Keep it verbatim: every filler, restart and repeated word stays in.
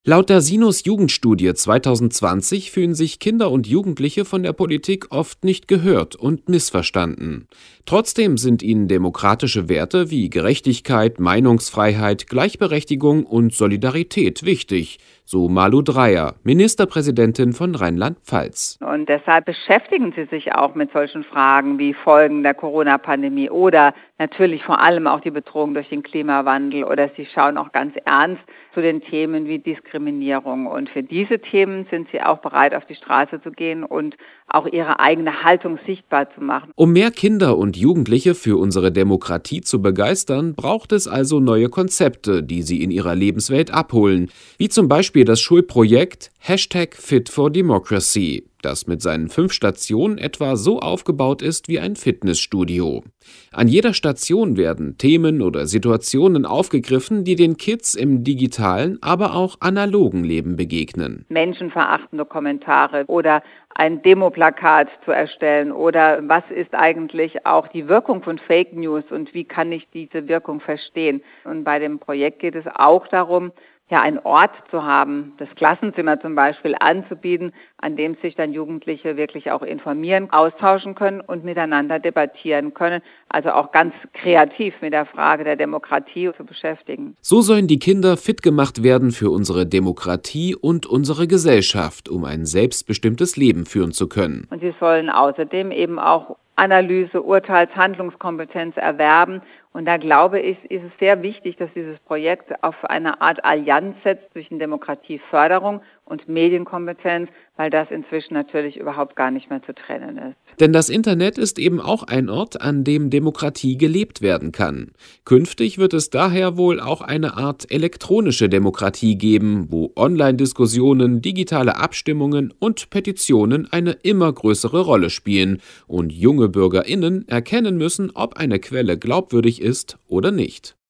Laut der Sinus-Jugendstudie zweitausendzwanzig fühlen sich Kinder und Jugendliche von der Politik oft nicht gehört und missverstanden. Trotzdem sind ihnen demokratische Werte wie Gerechtigkeit, Meinungsfreiheit, Gleichberechtigung und Solidarität wichtig, so Malu Dreyer, Ministerpräsidentin von Rheinland-Pfalz. Und deshalb beschäftigen sie sich auch mit solchen Fragen wie Folgen der Corona-Pandemie oder natürlich vor allem auch die Bedrohung durch den Klimawandel. Oder sie schauen auch ganz ernst zu den Themen wie Diskriminierung. Und für diese Themen sind sie auch bereit, auf die Straße zu gehen und auch ihre eigene Haltung sichtbar zu machen. Um mehr Kinder und Jugendliche für unsere Demokratie zu begeistern, braucht es also neue Konzepte, die sie in ihrer Lebenswelt abholen, wie zum Beispiel das Schulprojekt Hashtag Fit for Democracy, das mit seinen fünf Stationen etwa so aufgebaut ist wie ein Fitnessstudio. An jeder Station werden Themen oder Situationen aufgegriffen, die den Kids im digitalen, aber auch analogen Leben begegnen. Menschenverachtende Kommentare oder ein Demoplakat zu erstellen oder was ist eigentlich auch die Wirkung von Fake News und wie kann ich diese Wirkung verstehen. Und bei dem Projekt geht es auch darum, ja, einen Ort zu haben, das Klassenzimmer zum Beispiel anzubieten, an dem sich dann Jugendliche wirklich auch informieren, austauschen können und miteinander debattieren können, also auch ganz kreativ mit der Frage der Demokratie zu beschäftigen. So sollen die Kinder fit gemacht werden für unsere Demokratie und unsere Gesellschaft, um ein selbstbestimmtes Leben führen zu können. Und sie sollen außerdem eben auch Analyse, Urteils-, Handlungskompetenz erwerben. Und da glaube ich, ist es sehr wichtig, dass dieses Projekt auf eine Art Allianz setzt zwischen Demokratieförderung und Medienkompetenz, weil das inzwischen natürlich überhaupt gar nicht mehr zu trennen ist. Denn das Internet ist eben auch ein Ort, an dem Demokratie gelebt werden kann. Künftig wird es daher wohl auch eine Art elektronische Demokratie geben, wo Online-Diskussionen, digitale Abstimmungen und Petitionen eine immer größere Rolle spielen und junge BürgerInnen erkennen müssen, ob eine Quelle glaubwürdig ist oder nicht.